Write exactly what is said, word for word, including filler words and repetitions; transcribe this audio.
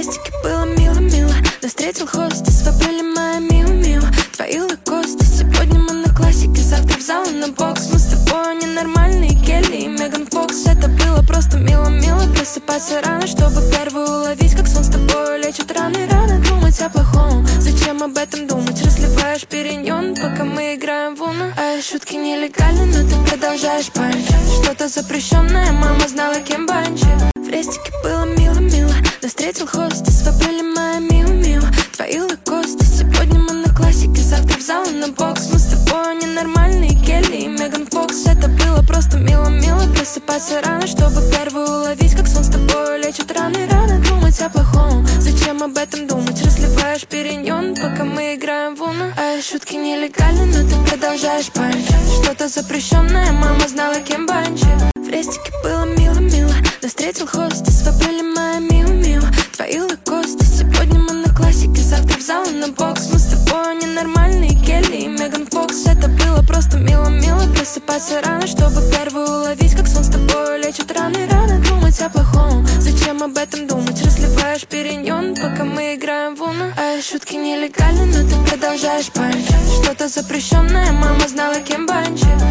крестике было мило-мило, но встретил хостес, вопили моя миу-миу. Твои лакосты, сегодня мы на классике, завтра в зал на бокс. Мы с тобой ненормальные, Келли и Меган Фокс. Это было просто мило-мило, просыпаться рано, чтобы первую уловить, как сон с тобой лечит раны. Рано думать о плохом, зачем об этом думать? Разливаешь периньон, пока мы играем в уну. А шутки нелегальны, но ты продолжаешь панчить. Что-то запрещенное, мама знала, кем банчит. В рестике было мило-мило, но встретил хостес, вопили моя миу-миу. Твои лакосты, сегодня мы на классике, завтра в зал на бокс. Мы с тобой ненормальные, Келли и Меган Фокс. Это было просто мило-мило, просыпаться рано, чтобы первую уловить, как сон с тобой лечит раны. Рано думать о плохом, зачем об этом думать? Разливаешь периньон, пока мы играем в уну. А шутки нелегальны, но ты продолжаешь панчить. Что-то запрещенное, мама знала, кем банчит. В рестике было мило-мило, но встретил хостес, вопили моя миу-миу. Твои лакосты, сегодня мы на классике, завтра в зал на бокс. Мы с тобой ненормальные, Келли и Меган Фокс. Это было просто мило-мило, просыпаться рано, чтобы первую уловить, как сон с тобой лечит раны. Рано думать о плохом, зачем об этом думать? Разливаешь периньон, пока мы играем в уну. А шутки нелегальны, но ты продолжаешь панчить. Что-то запрещенное, мама знала, кем банчит.